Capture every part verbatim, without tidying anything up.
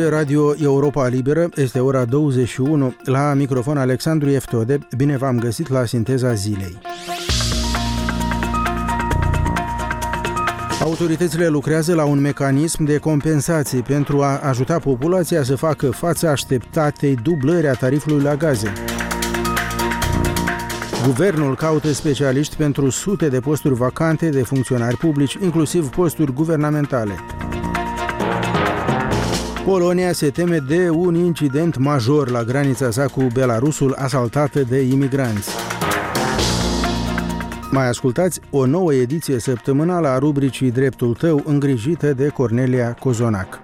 Ascultați Radio Europa Liberă, este ora douăzeci și unu, la microfon Alexandru Eftode, bine v-am găsit la Sinteza Zilei. Autoritățile lucrează la un mecanism de compensații pentru a ajuta populația să facă față așteptatei dublări a tarifului la gaze. Guvernul caută specialiști pentru sute de posturi vacante de funcționari publici, inclusiv posturi guvernamentale. Polonia se teme de un incident major la granița sa cu Belarusul, asaltată de imigranți. Mai ascultați o nouă ediție săptămânală a rubricii Dreptul tău, îngrijită de Cornelia Cozonac.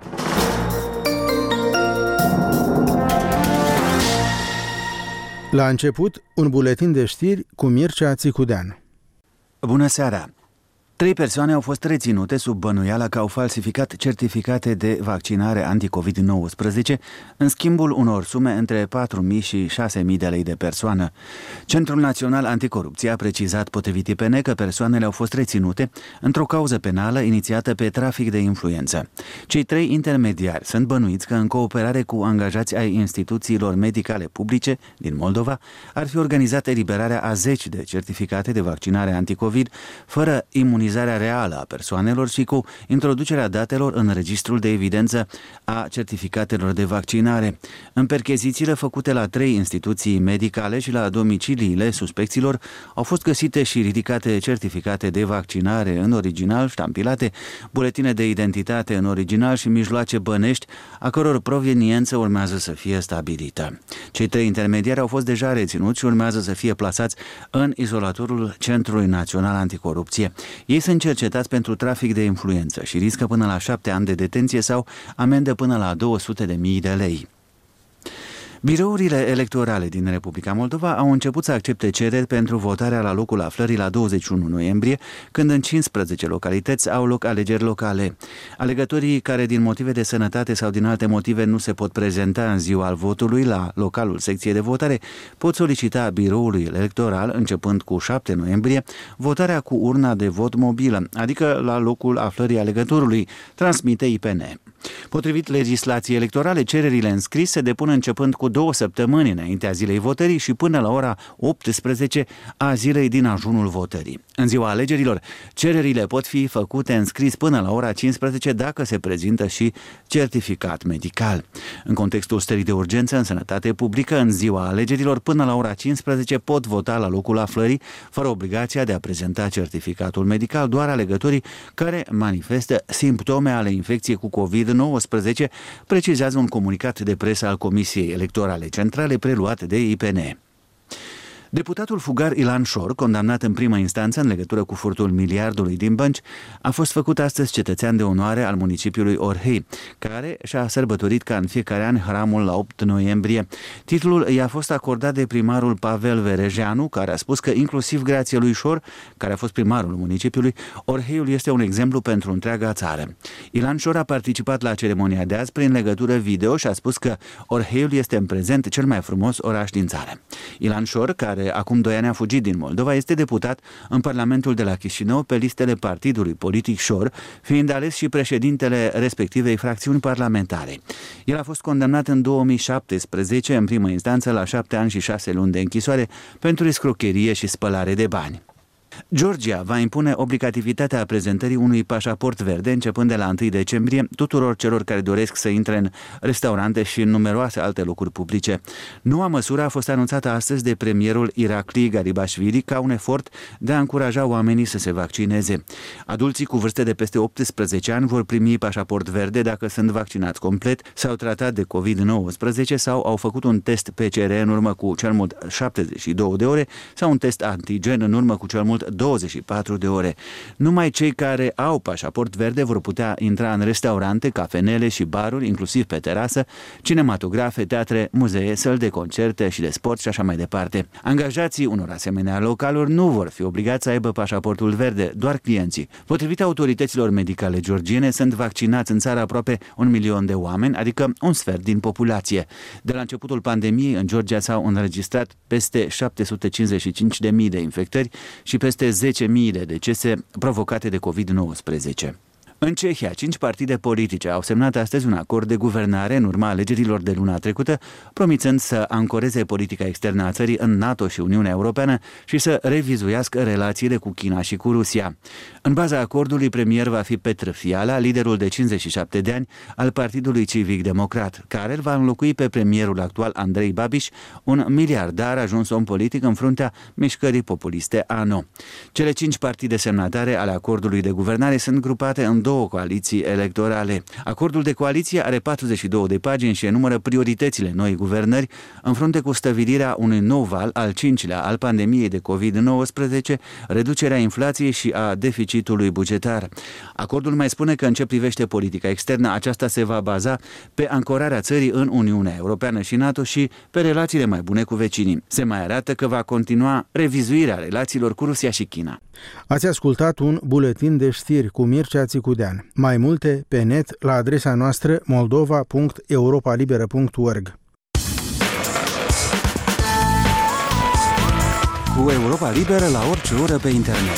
La început, un buletin de știri cu Mircea Țicudean. Bună seara! Trei persoane au fost reținute sub bănuiala că au falsificat certificate de vaccinare anti-covid nouăsprezece în schimbul unor sume între patru mii și șase mii de lei de persoană. Centrul Național Anticorupție a precizat potrivit I P N că persoanele au fost reținute într-o cauză penală inițiată pe trafic de influență. Cei trei intermediari sunt bănuiți că în cooperare cu angajați ai instituțiilor medicale publice din Moldova ar fi organizat eliberarea a zeci de certificate de vaccinare anticovid fără imunizare reală a persoanelor și cu introducerea datelor în registrul de evidență a certificatelor de vaccinare. În perchezițiile făcute la trei instituții medicale și la domiciliile suspecților au fost găsite și ridicate certificate de vaccinare în original ștampilate, buletine de identitate în original și mijloace bănești, a căror proveniență urmează să fie stabilită. Cei trei intermediari au fost deja reținuți și urmează să fie plasați în izolatorul Centrului Național Anticorupție. Ei sunt cercetați pentru trafic de influență și riscă până la șapte ani de detenție sau amendă până la două sute de mii de lei. Birourile electorale din Republica Moldova au început să accepte cereri pentru votarea la locul aflării la douăzeci și unu noiembrie, când în cincisprezece localități au loc alegeri locale. Alegătorii care din motive de sănătate sau din alte motive nu se pot prezenta în ziua al votului la localul secției de votare pot solicita biroului electoral, începând cu șapte noiembrie, votarea cu urna de vot mobilă, adică la locul aflării alegătorului, transmite I P N. Potrivit legislației electorale, cererile înscrise se depun începând cu două săptămâni înaintea zilei votării și până la ora optsprezece a zilei din ajunul votării. În ziua alegerilor, cererile pot fi făcute înscris până la ora cincisprezece dacă se prezintă și certificat medical. În contextul stării de urgență în sănătate publică, în ziua alegerilor, până la ora cincisprezece pot vota la locul aflării, fără obligația de a prezenta certificatul medical, doar alegătorii care manifestă simptome ale infecției cu covid nouăsprezece, precizează un comunicat de presă al Comisiei Electorale Centrale preluat de I P N. Deputatul fugar Ilan Șor, condamnat în primă instanță în legătură cu furtul miliardului din bănci, a fost făcut astăzi cetățean de onoare al municipiului Orhei, care și-a sărbătorit ca în fiecare an hramul la opt noiembrie. Titlul i-a fost acordat de primarul Pavel Verejeanu, care a spus că inclusiv grație lui Șor, care a fost primarul municipiului, Orheiul este un exemplu pentru întreaga țară. Ilan Șor a participat la ceremonia de azi prin legătură video și a spus că Orheiul este în prezent cel mai frumos oraș din țară. Ilan Șor, care acum doi ani a fugit din Moldova, este deputat în Parlamentul de la Chișinău pe listele partidului politic Șor, fiind ales și președintele respectivei fracțiuni parlamentare. El a fost condamnat în două mii șaptesprezece în primă instanță la șapte ani și șase luni de închisoare pentru escrocherie și spălare de bani. Georgia va impune obligativitatea prezentării unui pașaport verde începând de la întâi decembrie tuturor celor care doresc să intre în restaurante și în numeroase alte locuri publice. Noua măsură a fost anunțată astăzi de premierul Irakli Garibashvili ca un efort de a încuraja oamenii să se vaccineze. Adulții cu vârste de peste optsprezece ani vor primi pașaport verde dacă sunt vaccinați complet, s-au tratat de covid nouăsprezece sau au făcut un test P C R în urmă cu cel mult șaptezeci și două de ore sau un test antigen în urmă cu cel mult douăzeci și patru de ore. Numai cei care au pașaport verde vor putea intra în restaurante, cafenele și baruri, inclusiv pe terasă, cinematografe, teatre, muzee, săli de concerte și de sport și așa mai departe. Angajații unor asemenea localuri nu vor fi obligați să aibă pașaportul verde, doar clienții. Potrivit autorităților medicale georgiene, sunt vaccinați în țară aproape un milion de oameni, adică un sfert din populație. De la începutul pandemiei, în Georgia s-au înregistrat peste șapte sute cincizeci și cinci de mii de infectări și peste zece mii de decese provocate de covid nouăsprezece. În Cehia, cinci partide politice au semnat astăzi un acord de guvernare în urma alegerilor de luna trecută, promițând să ancoreze politica externă a țării în NATO și Uniunea Europeană și să revizuiască relațiile cu China și cu Rusia. În baza acordului, premier va fi Petr Fiala, liderul de cincizeci și șapte de ani al Partidului Civic Democrat, care îl va înlocui pe premierul actual Andrei Babiš, un miliardar ajuns om politic în fruntea mișcării populiste A N O. Cele cinci partide semnatare ale acordului de guvernare sunt grupate în două coaliții electorale. Acordul de coaliție are patruzeci și două de pagini și enumără prioritățile noii guvernări în frunte cu stăvilirea unui nou val, al cincilea, al pandemiei de covid nouăsprezece, reducerea inflației și a deficitului bugetar. Acordul mai spune că în ce privește politica externă, aceasta se va baza pe ancorarea țării în Uniunea Europeană și NATO și pe relațiile mai bune cu vecinii. Se mai arată că va continua revizuirea relațiilor cu Rusia și China. Ați ascultat un buletin de știri cu Mircea Țicudean. Mai multe pe net la adresa noastră moldova punct europa liberă punct org. Cu Europa Liberă la orice oră pe internet.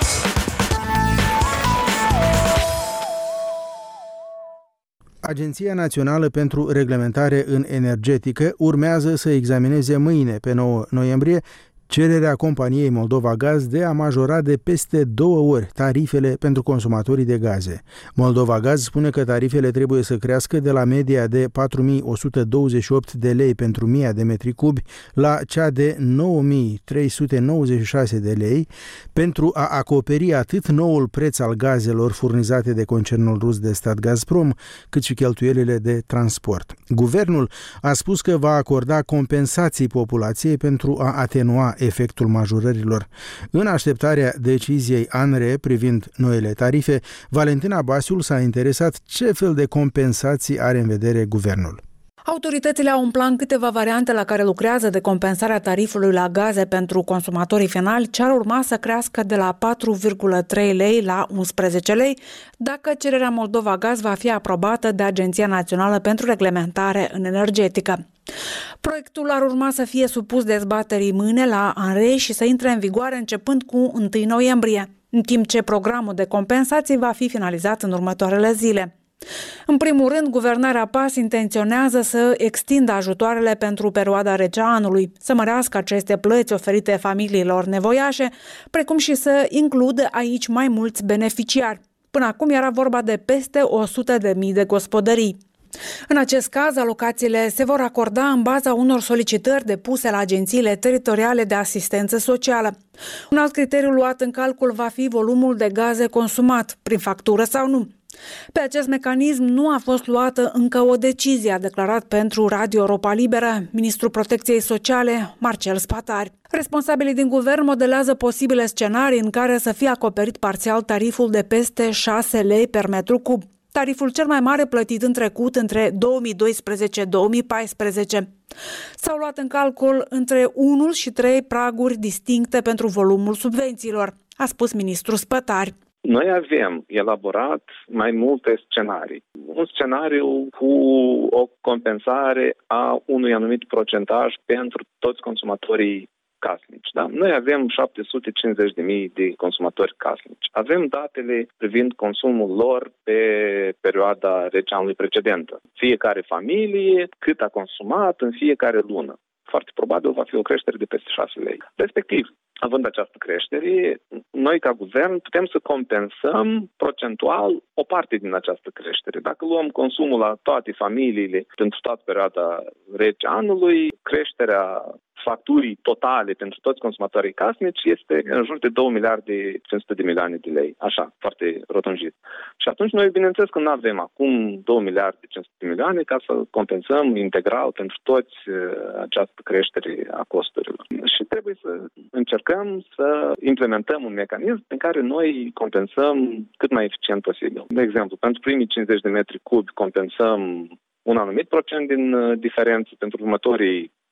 Agenția Națională pentru Reglementare în Energetică urmează să examineze mâine, pe nouă noiembrie, cererea companiei Moldova Gaz de a majora de peste două ori tarifele pentru consumatorii de gaze. Moldova Gaz spune că tarifele trebuie să crească de la media de patru mii o sută douăzeci și opt de lei pentru o mie de metri cubi la cea de nouă mii trei sute nouăzeci și șase de lei pentru a acoperi atât noul preț al gazelor furnizate de concernul rus de stat Gazprom, cât și cheltuielile de transport. Guvernul a spus că va acorda compensații populației pentru a atenua efectul majorărilor. În așteptarea deciziei ANRE privind noile tarife, Valentina Basiul s-a interesat ce fel de compensații are în vedere guvernul. Autoritățile au în plan câteva variante la care lucrează de compensarea tarifului la gaze pentru consumatorii finali, ce ar urma să crească de la patru virgulă trei lei la unsprezece lei, dacă cererea Moldova Gaz va fi aprobată de Agenția Națională pentru Reglementare în Energetică. Proiectul ar urma să fie supus dezbaterii mâine la ANRE și să intre în vigoare începând cu întâi noiembrie, în timp ce programul de compensații va fi finalizat în următoarele zile. În primul rând, guvernarea P A S intenționează să extindă ajutoarele pentru perioada rece a anului, să mărească aceste plăți oferite familiilor nevoiașe, precum și să includă aici mai mulți beneficiari. Până acum era vorba de peste o sută de mii de gospodării. În acest caz, alocațiile se vor acorda în baza unor solicitări depuse la agențiile teritoriale de asistență socială. Un alt criteriu luat în calcul va fi volumul de gaze consumat, prin factură sau nu. Pe acest mecanism nu a fost luată încă o decizie, a declarat pentru Radio Europa Liberă ministrul Protecției Sociale, Marcel Spatari. Responsabilii din guvern modelează posibile scenarii în care să fie acoperit parțial tariful de peste șase lei per metru cub, tariful cel mai mare plătit în trecut între două mii doisprezece - două mii paisprezece. S-au luat în calcul între unu și trei praguri distincte pentru volumul subvențiilor, a spus ministrul Spatari. Noi avem elaborat mai multe scenarii. Un scenariu cu o compensare a unui anumit procentaj pentru toți consumatorii casnici. Da? Noi avem șapte sute cincizeci de mii de consumatori casnici. Avem datele privind consumul lor pe perioada rece anului precedentă. Fiecare familie, cât a consumat în fiecare lună. Foarte probabil va fi o creștere de peste șase lei. Respectiv, având această creștere, noi ca guvern putem să compensăm procentual o parte din această creștere. Dacă luăm consumul la toate familiile pentru toată perioada rece anului, creșterea facturii totale pentru toți consumatorii casnici este în jur de două miliarde cinci sute de milioane de lei. Așa, foarte rotunjit. Și atunci noi, bineînțeles că nu avem acum două miliarde cinci sute de milioane ca să compensăm integral pentru toți această creștere a costurilor. Și trebuie să încercăm să implementăm un mecanism în care noi compensăm cât mai eficient posibil. De exemplu, pentru primii cincizeci de metri cubi compensăm un anumit procent din diferență, pentru următorii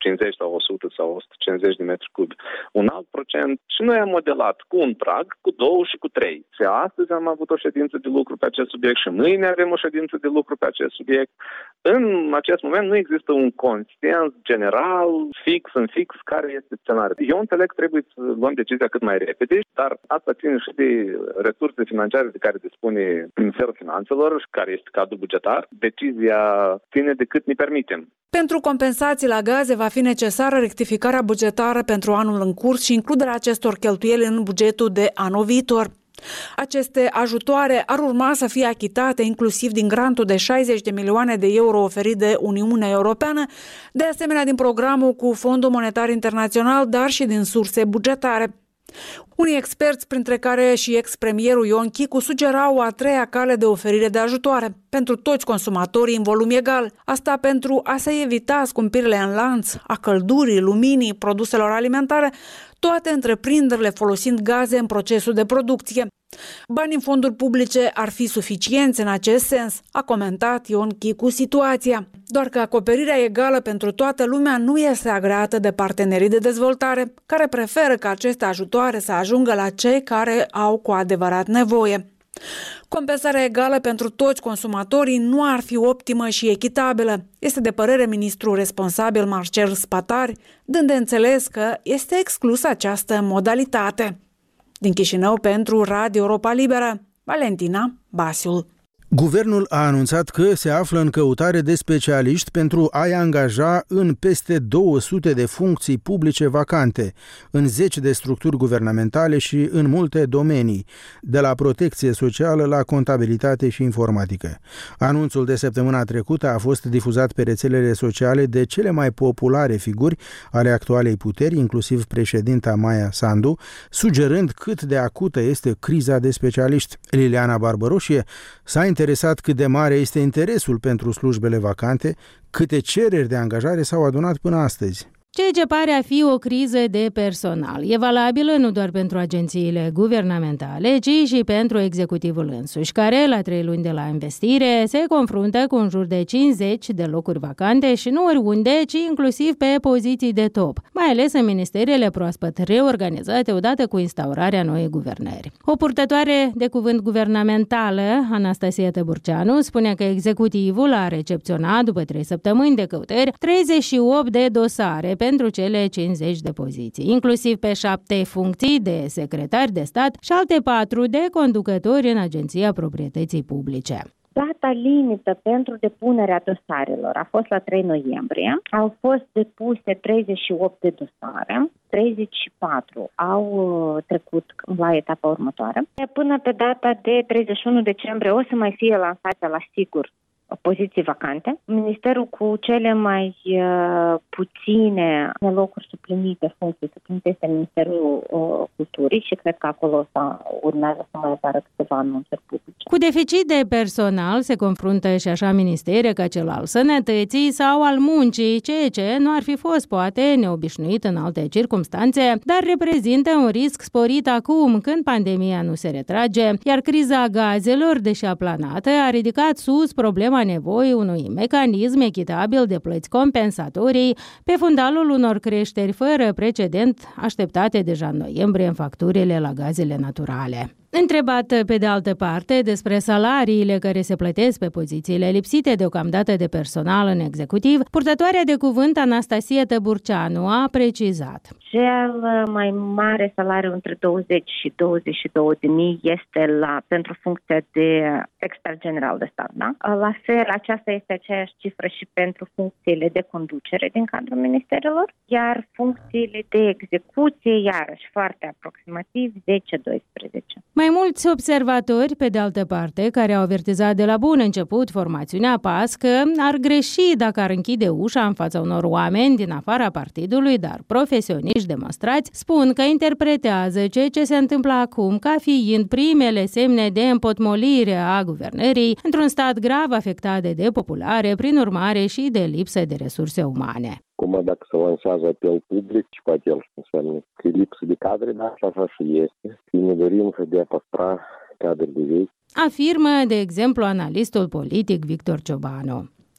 cincizeci sau o sută sau o sută cincizeci de metri cubi. Un alt procent și noi am modelat cu un prag, cu două și cu trei. Și astăzi am avut o ședință de lucru pe acest subiect și mâine avem o ședință de lucru pe acest subiect. În acest moment nu există un consens general, fix în fix, care este scenariul. Eu înțeleg că trebuie să luăm decizia cât mai repede, dar asta ține și de resurse financiare de care dispune Ministerul Finanțelor și care este cadrul bugetar. Decizia ține de cât ne permitem. Pentru compensații la gaze va fi necesară rectificarea bugetară pentru anul în curs și includerea acestor cheltuieli în bugetul de anul viitor. Aceste ajutoare ar urma să fie achitate inclusiv din grantul de șaizeci de milioane de euro oferit de Uniunea Europeană, de asemenea din programul cu Fondul Monetar Internațional, dar și din surse bugetare. Unii experți, printre care și ex-premierul Ion Chicu, sugerau o a treia cale de oferire de ajutoare pentru toți consumatorii în volum egal. Asta pentru a se evita scumpirile în lanț a căldurii, luminii, produselor alimentare, toate întreprinderile folosind gaze în procesul de producție. Banii în fonduri publice ar fi suficienți în acest sens, a comentat Ion Chicu situația. Doar că acoperirea egală pentru toată lumea nu este agreată de partenerii de dezvoltare, care preferă ca aceste ajutoare să ajungă la cei care au cu adevărat nevoie. Compensarea egală pentru toți consumatorii nu ar fi optimă și echitabilă, este de părere ministrul responsabil Marcel Spatari, dând de înțeles că este exclusă această modalitate. Din Chișinău pentru Radio Europa Liberă, Valentina Basiul. Guvernul a anunțat că se află în căutare de specialiști pentru a-i angaja în peste două sute de funcții publice vacante, în zece de structuri guvernamentale și în multe domenii, de la protecție socială la contabilitate și informatică. Anunțul de săptămâna trecută a fost difuzat pe rețelele sociale de cele mai populare figuri ale actualei puteri, inclusiv președinta Maia Sandu, sugerând cât de acută este criza de specialiști. Liliana Barbăroșie s-a interesat cât de mare este interesul pentru slujbele vacante, câte cereri de angajare s-au adunat până astăzi. Ceea ce pare a fi o criză de personal e valabilă nu doar pentru agențiile guvernamentale, ci și pentru executivul însuși, care, la trei luni de la investire, se confruntă cu în jur de cincizeci de locuri vacante și nu oriunde, ci inclusiv pe poziții de top, mai ales în ministerele proaspăt reorganizate odată cu instaurarea noii guvernări. O purtătoare de cuvânt guvernamentală, Anastasia Tăburceanu, spune că executivul a recepționat, după trei săptămâni de căutări, treizeci și opt de dosare pentru cele cincizeci de poziții, inclusiv pe șapte funcții de secretari de stat și alte patru de conducători în Agenția Proprietății Publice. Data limită pentru depunerea dosarelor a fost la trei noiembrie. Au fost depuse treizeci și opt de dosare, treizeci și patru au trecut la etapa următoare. Până pe data de treizeci și unu decembrie o să mai fie lansate la sigur poziții vacante. Ministerul cu cele mai uh, puține locuri suplinite, funcții suplinite, este Ministerul uh, Culturii și cred că acolo urmează să mai apară câteva anunțuri publice. Cu deficit de personal se confruntă și așa ministere ca cel al sănătății sau al muncii, ceea ce nu ar fi fost poate neobișnuit în alte circumstanțe, dar reprezintă un risc sporit acum când pandemia nu se retrage, iar criza gazelor, deși aplanată, a ridicat sus problema nevoie unui mecanism echitabil de plăți compensatorii pe fundalul unor creșteri fără precedent așteptate deja în noiembrie în facturile la gazele naturale. Întrebat pe de altă parte despre salariile care se plătesc pe pozițiile lipsite deocamdată de personal în executiv, purtătoarea de cuvânt Anastasia Tăburceanu a precizat. Cel mai mare salariu între douăzeci și douăzeci și două de mii este la, pentru funcția de expert general de stat. Da? La fel, aceasta este aceeași cifră și pentru funcțiile de conducere din cadrul ministerelor, iar funcțiile de execuție, iarăși foarte aproximativ, zece doisprezece. Mai mulți observatori, pe de altă parte, care au avertizat de la bun început formațiunea P A S că ar greși dacă ar închide ușa în fața unor oameni din afara partidului, dar profesioniști demonstrați, spun că interpretează ceea ce se întâmplă acum ca fiind primele semne de împotmolire a guvernării într-un stat grav afectat de depopulare, prin urmare și de lipsă de resurse umane. Cum dacă se lansează apel public și poate el înseamnă că e lipsă de cadre, dar așa și este. Și ne dorim să dea păstra cadre de vechi. Afirmă, de exemplu, analistul politic Victor Ciobanu.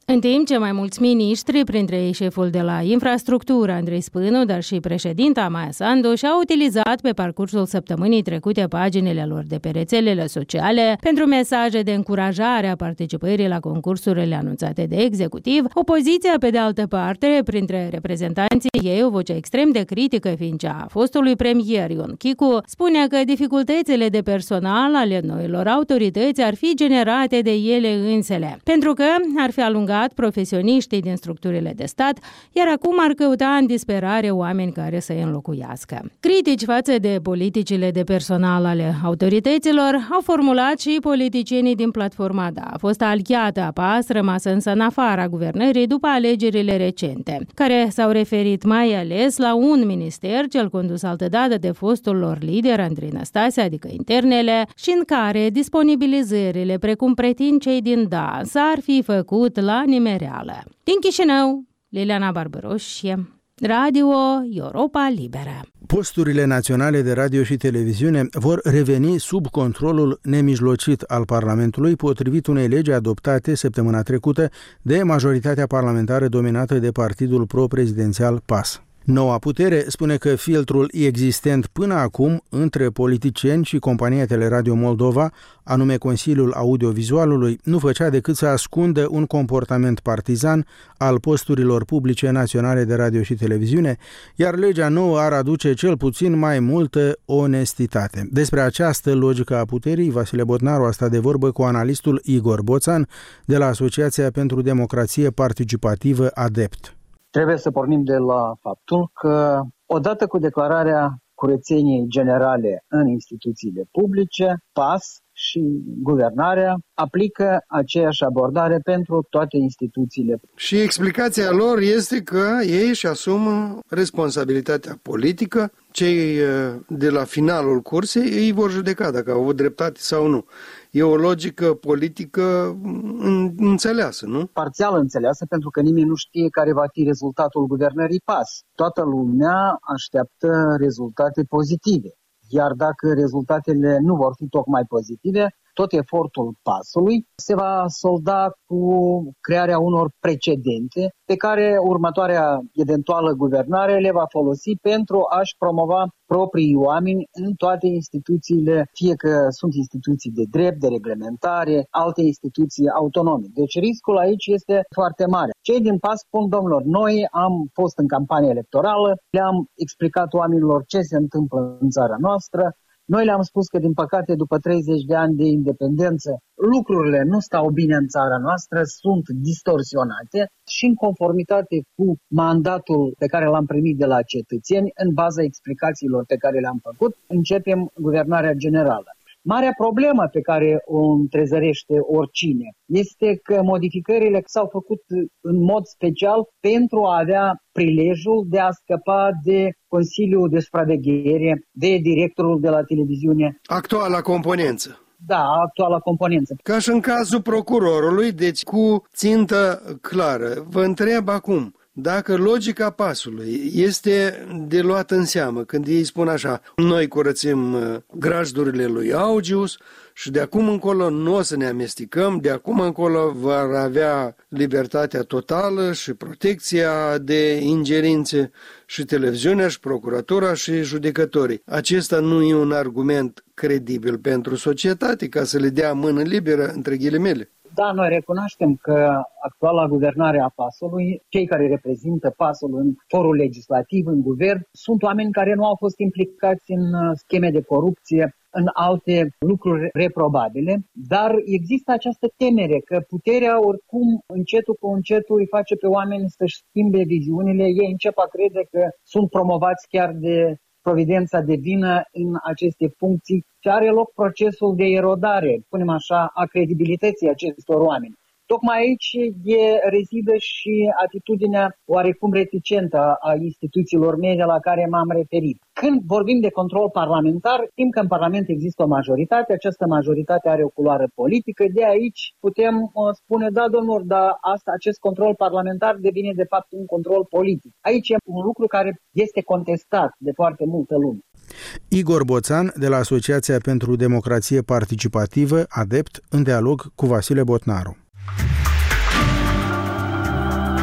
În timp ce mai mulți miniștri, printre ei șeful de la infrastructură, Andrei Spânu, dar și președinta Maia Sandu, și-au utilizat pe parcursul săptămânii trecute paginile lor de pe rețelele sociale pentru mesaje de încurajare a participării la concursurile anunțate de executiv, opoziția, pe de altă parte, printre reprezentanții ei, o voce extrem de critică fiind cea a fostului premier Ion Chicu, spune că dificultățile de personal ale noilor autorități ar fi generate de ele însele, pentru că ar fi alungat profesioniștii din structurile de stat, iar acum ar căuta în disperare oameni care să îi înlocuiască. Critici față de politicile de personal ale autorităților au formulat și politicienii din platforma D A. A fost aliată a P A S, rămasă însă în afara guvernării după alegerile recente, care s-au referit mai ales la un minister, cel condus altădată de fostul lor lider, Andrei Năstase, adică internele, și în care disponibilizările, precum pretind cei din D A, s-ar fi făcut la nimereală. Din Chișinău, Liliana Barbaroș, Radio Europa Liberă. Posturile naționale de radio și televiziune vor reveni sub controlul nemijlocit al Parlamentului, potrivit unei legi adoptate săptămâna trecută de majoritatea parlamentară dominată de partidul pro-prezidențial P A S. Noua putere spune că filtrul existent până acum între politicieni și compania Teleradio Moldova, anume Consiliul Audiovizualului, nu făcea decât să ascundă un comportament partizan al posturilor publice naționale de radio și televiziune, iar legea nouă ar aduce cel puțin mai multă onestitate. Despre această logică a puterii, Vasile Botnaru a stat de vorbă cu analistul Igor Boțan de la Asociația pentru Democrație Participativă ADEPT. Trebuie să pornim de la faptul că, odată cu declararea curățeniei generale în instituțiile publice, P A S și guvernarea aplică aceeași abordare pentru toate instituțiile. Și explicația lor este că ei își asumă responsabilitatea politică, cei de la finalul cursei îi vor judeca dacă au avut dreptate sau nu. E o logică politică înțeleasă, nu? Parțial înțeleasă, pentru că nimeni nu știe care va fi rezultatul guvernării P A S. Toată lumea așteaptă rezultate pozitive. Iar dacă rezultatele nu vor fi tocmai pozitive, tot efortul P A S-ului se va solda cu crearea unor precedente pe care următoarea eventuală guvernare le va folosi pentru a-și promova proprii oameni în toate instituțiile, fie că sunt instituții de drept, de reglementare, alte instituții autonome. Deci riscul aici este foarte mare. Cei din P A S spun, domnilor, noi am fost în campanie electorală, le-am explicat oamenilor ce se întâmplă în țara noastră. Noi le-am spus că, din păcate, după treizeci de ani de independență, lucrurile nu stau bine în țara noastră, sunt distorsionate și în conformitate cu mandatul pe care l-am primit de la cetățeni, în baza explicațiilor pe care le-am făcut, începem guvernarea generală. Marea problemă pe care o întrezărește oricine este că modificările s-au făcut în mod special pentru a avea prilejul de a scăpa de Consiliul de Supraveghere, de directorul de la televiziune. Actuala componență. Da, actuala componență. Ca și în cazul procurorului, deci cu țintă clară. Vă întreb acum, dacă logica pasului este de luat în seamă, când ei spun așa, noi curățim grajdurile lui Augius și de acum încolo nu o să ne amestecăm, de acum încolo va avea libertatea totală și protecția de ingerințe și televiziunea și procuratura și judecătorii. Acesta nu e un argument credibil pentru societate ca să le dea mână liberă, între ghilimele. Da, noi recunoaștem că actuala guvernare a P A S-ului, cei care reprezintă P A S-ul în forul legislativ, în guvern, sunt oameni care nu au fost implicați în scheme de corupție, în alte lucruri reprobabile, dar există această temere că puterea oricum încetul cu încetul îi face pe oameni să-și schimbe viziunile, ei încep a crede că sunt promovați chiar de providența divină în aceste funcții și are loc procesul de erodare, spunem așa, a credibilității acestor oameni. Tocmai aici e, rezidă și atitudinea oarecum reticentă a instituțiilor medie la care m-am referit. Când vorbim de control parlamentar, știm că în Parlament există o majoritate, această majoritate are o culoare politică, de aici putem uh, spune, da, domnilor, dar asta, acest control parlamentar devine de fapt un control politic. Aici e un lucru care este contestat de foarte multă lume. Igor Boțan, de la Asociația pentru Democrație Participativă, ADEPT, în dialog cu Vasile Botnaru.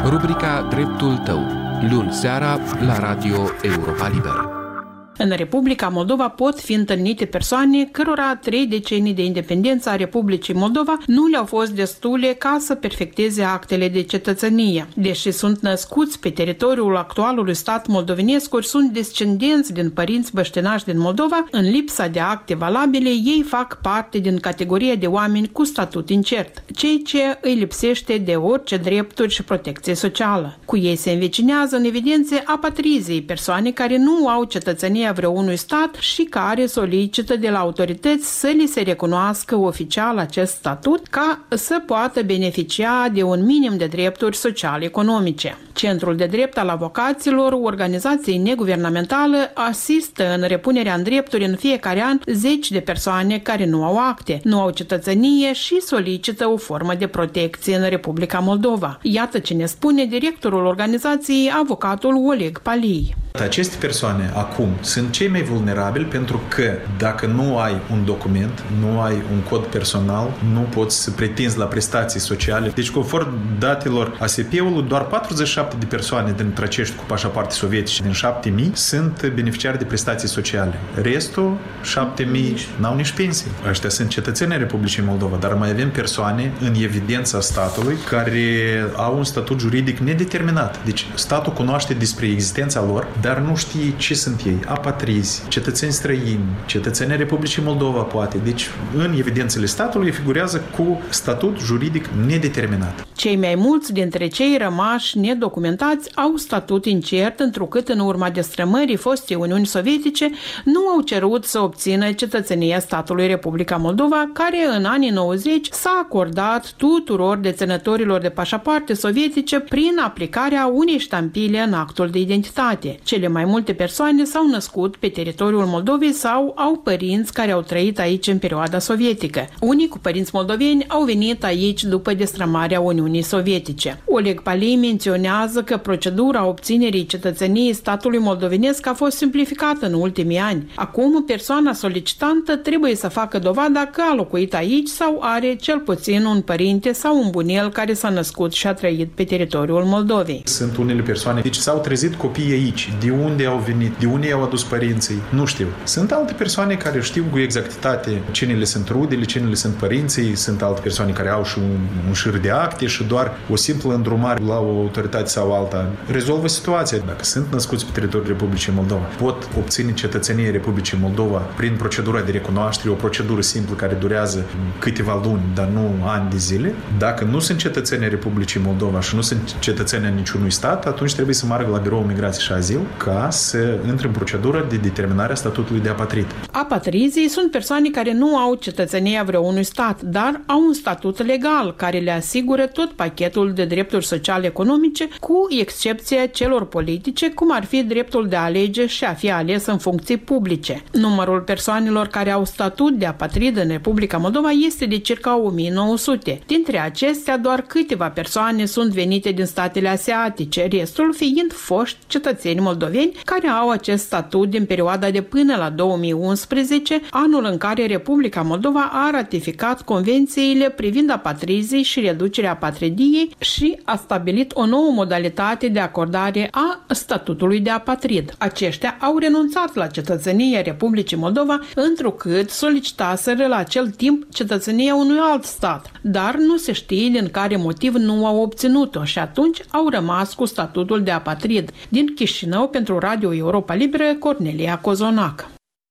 Rubrica Dreptul tău, luni seara la Radio Europa Liberă. În Republica Moldova pot fi întâlnite persoane cărora trei decenii de independență a Republicii Moldova nu le-au fost destule ca să perfecteze actele de cetățenie. Deși sunt născuți pe teritoriul actualului stat moldovenesc, ori sunt descendenți din părinți băștinași din Moldova, în lipsa de acte valabile, ei fac parte din categoria de oameni cu statut incert, ceea ce îi lipsește de orice drepturi și protecție socială. Cu ei se învecinează în evidențe apatrizii, persoane care nu au cetățenie a vreunui stat și care solicită de la autorități să li se recunoască oficial acest statut ca să poată beneficia de un minim de drepturi sociale-economice. Centrul de drept al avocaților, organizației neguvernamentale, asistă în repunerea în drepturi în fiecare an zeci de persoane care nu au acte, nu au cetățenie și solicită o formă de protecție în Republica Moldova. Iată ce ne spune directorul organizației, avocatul Oleg Palii. Aceste persoane acum sunt cei mai vulnerabili pentru că dacă nu ai un document, nu ai un cod personal, nu poți să pretinzi la prestații sociale. Deci, conform datelor A S P-ului, doar patruzeci și șapte de persoane dintre acești cu pașapoarte sovietice din șapte mii sunt beneficiari de prestații sociale. Restul, șapte mii, n-au nici pensii. Ăștia sunt cetățenii Republicii Moldova, dar mai avem persoane în evidența statului care au un statut juridic nedeterminat. Deci, statul cunoaște despre existența lor, dar nu știe ce sunt ei. Apatrizi, cetățeni străini, cetățenii Republicii Moldova, poate. Deci, în evidențele statului figurează cu statut juridic nedeterminat. Cei mai mulți dintre cei rămași nedocumentați au statut incert, întrucât în urma destrămării fostei Uniuni Sovietice nu au cerut să obțină cetățenia statului Republica Moldova, care în anii nouăzeci s-a acordat tuturor deținătorilor de pașapoarte sovietice prin aplicarea unei ștampile în actul de identitate. Cele mai multe persoane s-au născut pe teritoriul Moldovei sau au părinți care au trăit aici în perioada sovietică. Unii cu părinți moldoveni au venit aici după destrămarea Uniunii Sovietice. Oleg Palii menționează că procedura obținerii cetățeniei statului moldovenesc a fost simplificată în ultimii ani. Acum, persoana solicitantă trebuie să facă dovada că a locuit aici sau are cel puțin un părinte sau un bunel care s-a născut și a trăit pe teritoriul Moldovei. Sunt unele persoane, deci s-au trezit copiii aici. De unde au venit? De unde i-au adus părinții? Nu știu. Sunt alte persoane care știu cu exactitate cine le sunt rudele, cine le sunt părinții, sunt alte persoane care au și un, un șir de acte și doar o simplă îndrumare la o autoritate sau alta rezolvă situația. Dacă sunt născuți pe teritoriul Republicii Moldova, pot obține cetățenie Republicii Moldova prin procedura de recunoaștere, o procedură simplă care durează câteva luni, dar nu ani de zile. Dacă nu sunt cetățenii Republicii Moldova și nu sunt cetățenii niciunui stat, atunci trebuie să meargă la Biroul Migrație și Azil ca să intre în procedură de determinare a statutului de apatrid. Apatrizii sunt persoane care nu au cetățenia vreunui stat, dar au un statut legal care le asigură tot pachetul de drepturi sociale economice, cu excepția celor politice, cum ar fi dreptul de a alege și a fi ales în funcții publice. Numărul persoanelor care au statut de apatrid în Republica Moldova este de circa o mie nouă sute. Dintre acestea, doar câteva persoane sunt venite din statele asiatice, restul fiind foști cetățeni moldoveni care au acest statut din perioada de până la două mii unsprezece, anul în care Republica Moldova a ratificat convențiile privind apatrizii și reducerea apatridiei și a stabilit o nouă modalitate de acordare a statutului de apatrid. Aceștia au renunțat la cetățenia Republicii Moldova, întrucât solicitaseră la acel timp cetățenia unui alt stat, dar nu se știe din care motiv nu au obținut-o și atunci au rămas cu statutul de apatrid. Din Chișinău, pentru Radio Europa Liberă, Cornelia Cozonac.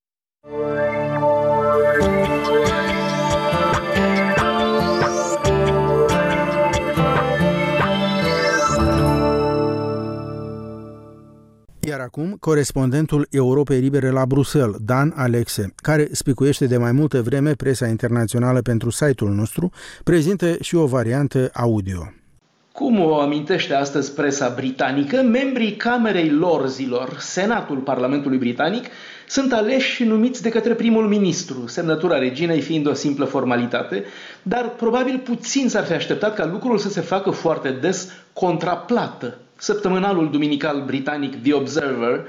Iar acum, corespondentul Europei Libere la Bruxelles, Dan Alexe, care spicuiește de mai multă vreme presa internațională pentru site-ul nostru, prezintă și o variantă audio. Cum o amintește astăzi presa britanică, membrii Camerei Lorzilor, Senatul Parlamentului Britanic, sunt aleși și numiți de către primul ministru, semnătura reginei fiind o simplă formalitate, dar probabil puțin s-ar fi așteptat ca lucrul să se facă foarte des contraplată. Săptămânalul duminical britanic The Observer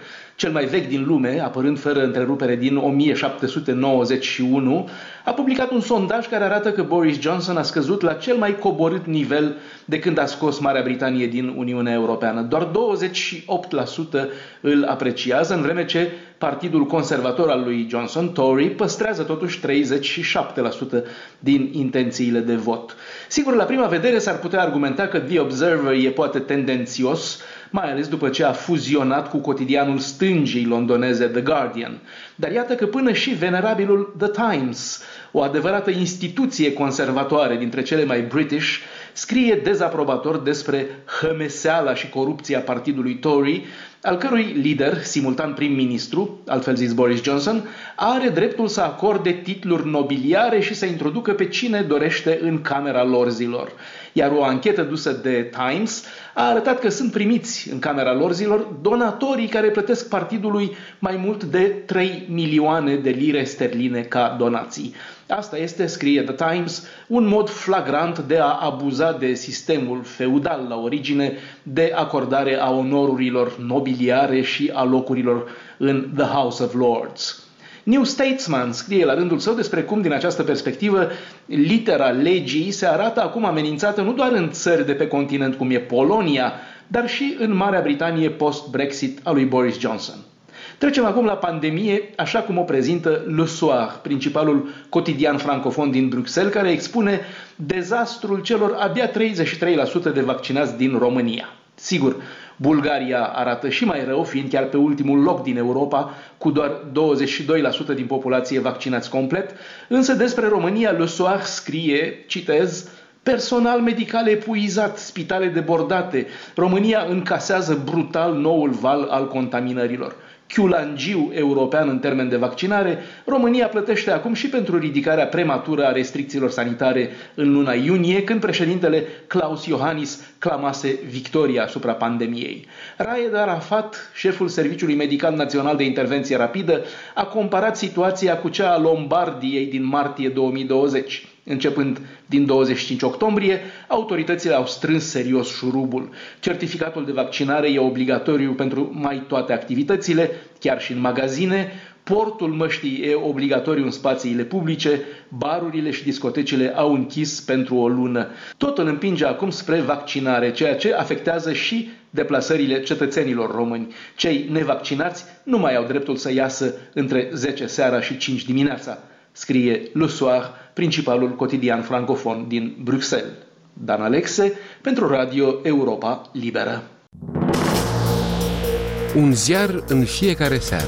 cel mai vechi din lume, apărând fără întrerupere din o mie șapte sute nouăzeci și unu, a publicat un sondaj care arată că Boris Johnson a scăzut la cel mai coborât nivel de când a scos Marea Britanie din Uniunea Europeană. Doar douăzeci și opt la sută îl apreciază, în vreme ce Partidul Conservator al lui Johnson, Tory, păstrează totuși treizeci și șapte la sută din intențiile de vot. Sigur, la prima vedere s-ar putea argumenta că The Observer e poate tendențios, mai ales după ce a fuzionat cu cotidianul stângii londoneze The Guardian. Dar iată că până și venerabilul The Times, o adevărată instituție conservatoare dintre cele mai British, scrie dezaprobator despre hămeseala și corupția partidului Tory, al cărui lider, simultan prim-ministru, altfel zis Boris Johnson, are dreptul să acorde titluri nobiliare și să introducă pe cine dorește în Camera Lorzilor. Iar o anchetă dusă de Times a arătat că sunt primiți în Camera Lorzilor donatorii care plătesc partidului mai mult de trei milioane de lire sterline ca donații. Asta este, scrie The Times, un mod flagrant de a abuza de sistemul feudal la origine de acordare a onorurilor nobiliare și a locurilor în The House of Lords. New Statesman scrie la rândul său despre cum, din această perspectivă, litera legii se arată acum amenințată nu doar în țări de pe continent cum e Polonia, dar și în Marea Britanie post-Brexit a lui Boris Johnson. Trecem acum la pandemie, așa cum o prezintă Le Soir, principalul cotidian francofon din Bruxelles, care expune dezastrul celor abia treizeci și trei la sută de vaccinați din România. Sigur, Bulgaria arată și mai rău, fiind chiar pe ultimul loc din Europa, cu doar douăzeci și doi la sută din populație vaccinați complet, însă despre România Le Soir scrie, citez, personal medical epuizat, spitale debordate, România încasează brutal noul val al contaminărilor. Chiulangiu european în termen de vaccinare, România plătește acum și pentru ridicarea prematură a restricțiilor sanitare în luna iunie, când președintele Klaus Iohannis clamase victoria asupra pandemiei. Raed Arafat, șeful Serviciului Medical Național de Intervenție Rapidă, a comparat situația cu cea a Lombardiei din martie două mii douăzeci. Începând din douăzeci și cinci octombrie, autoritățile au strâns serios șurubul. Certificatul de vaccinare e obligatoriu pentru mai toate activitățile, chiar și în magazine, portul măștii e obligatoriu în spațiile publice, barurile și discotecile au închis pentru o lună. Totul împinge acum spre vaccinare, ceea ce afectează și deplasările cetățenilor români. Cei nevaccinați nu mai au dreptul să iasă între zece seara și cinci dimineața, scrie Le Soir, principalul cotidian francofon din Bruxelles. Dan Alexe, pentru Radio Europa Liberă. Un ziar în fiecare seară.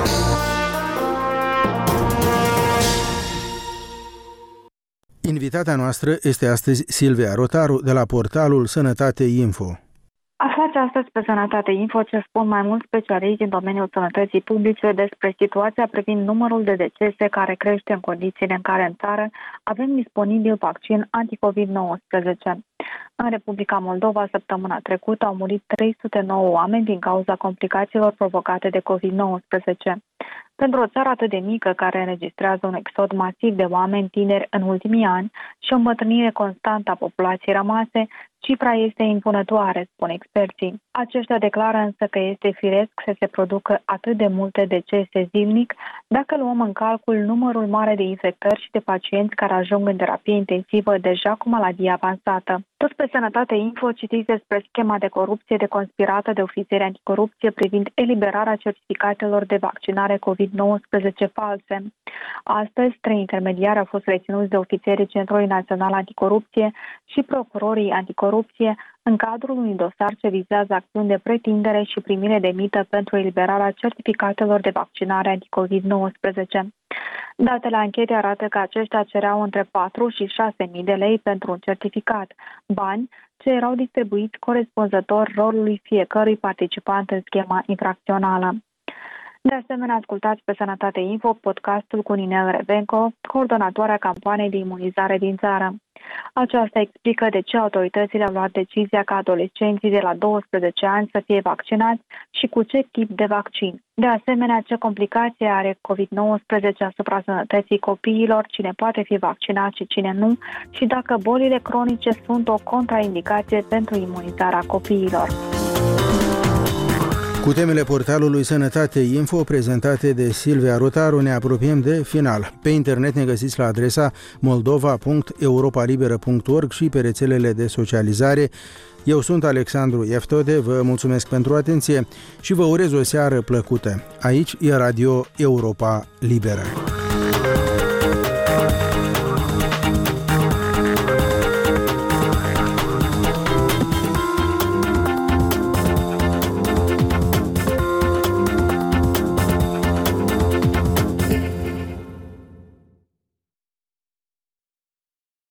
Invitata noastră este astăzi Silvia Rotaru de la portalul Sănătate Info. Aflați astăzi pe Sănătate Info ce spun mai mulți specialiști în domeniul sănătății publice despre situația privind numărul de decese care crește în condițiile în care în țară avem disponibil vaccin anticovid nouăsprezece. În Republica Moldova, săptămâna trecută, au murit trei sute nouă oameni din cauza complicațiilor provocate de covid nouăsprezece. Pentru o țară atât de mică, care înregistrează un exod masiv de oameni tineri în ultimii ani și o îmbătrânire constantă a populației rămase, cifra este impunătoare, spun experții. Aceștia declară însă că este firesc să se producă atât de multe decese zilnic dacă luăm în calcul numărul mare de infectări și de pacienți care ajung în terapie intensivă deja cu maladie avansată. Tot pe Sănătate Info citiți despre schema de corupție deconspirată de ofițeri anticorupție privind eliberarea certificatelor de vaccinare covid nouăsprezece false. Astăzi, trei intermediari au fost reținuți de ofițerii Centrului Național Anticorupție și procurorii anticorupție în cadrul unui dosar ce vizează acțiuni de pretindere și primire de mită pentru eliberarea certificatelor de vaccinare anticovid nouăsprezece. Datele anchetei arată că aceștia cereau între patru și șase mii de lei pentru un certificat, bani ce erau distribuiți corespunzător rolului fiecărui participant în schema infracțională. De asemenea, ascultați pe Sănătate Info podcastul cu Ninel Revenco, coordonatoarea campaniei de imunizare din țară. Aceasta explică de ce autoritățile au luat decizia ca adolescenții de la douăsprezece ani să fie vaccinați și cu ce tip de vaccin. De asemenea, ce complicație are covid nouăsprezece asupra sănătății copiilor, cine poate fi vaccinat și cine nu, și dacă bolile cronice sunt o contraindicație pentru imunizarea copiilor. Cu temele portalului Sănătate Info prezentate de Silvia Rotaru ne apropiem de final. Pe internet ne găsiți la adresa moldova punct europalibera punct org și pe rețelele de socializare. Eu sunt Alexandru Ieftode, vă mulțumesc pentru atenție și vă urez o seară plăcută. Aici e Radio Europa Liberă.